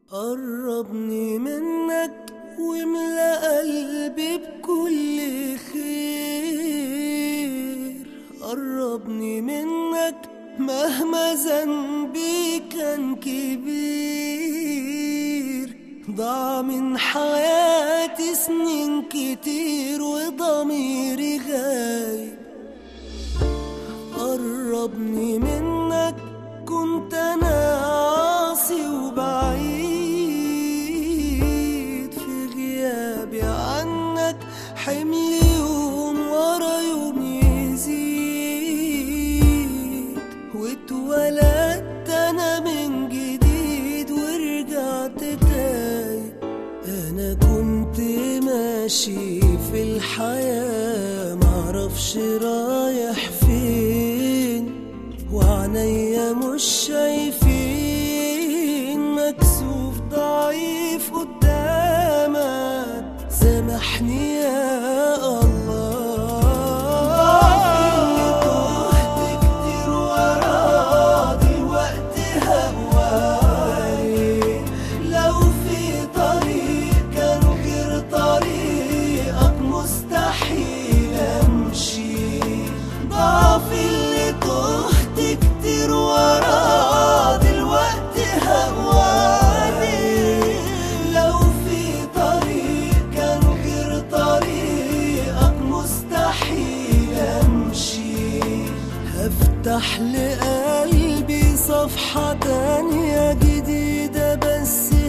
قربني منك واملأ قلبي بكل خير. قربني منك مهما ذنبي كان كبير. ضاع من حياتي سنين كتير وضميري غايب. قربني منك كنت انا عاصي وبعيد. في غيابي عنك حملي يوم ورا يوم يزيد. واتولدت انا من جديد ورجعت تايه. انا كنت ماشي في الحياة معرفش رايح فين، وعنيا مش شايفين. مكسوف ضعيف قدامك سامحني يا الله. ضعفي تهت كتير وراه دلوقتي هواي. لو في طريق كان غير طريقك مستحيل امشي. ضعفي اللي تهت كتير وراه دلوقتي هواني. لو في طريق كان غير طريقك مستحيل امشي. هفتح لقلبي صفحة تانية جديدة بس